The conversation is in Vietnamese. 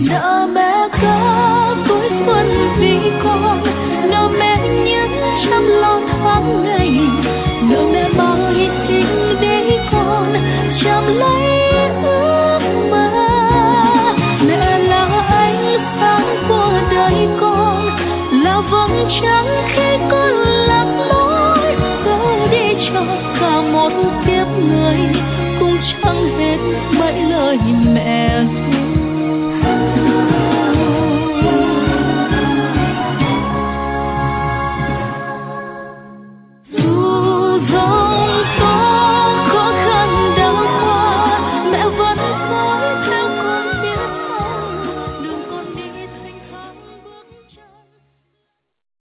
nợ mẹ có cuối xuân vì con, nợ mẹ những trăm lo tháng ngày, nợ mẹ bao hy sinh để con chăm lấy ước mơ. Mẹ là ánh sáng của đời con, là vầng trăng khi con lạc lối, dẫu đi cho cả một kiếp người cũng chẳng hết mấy lời mẹ.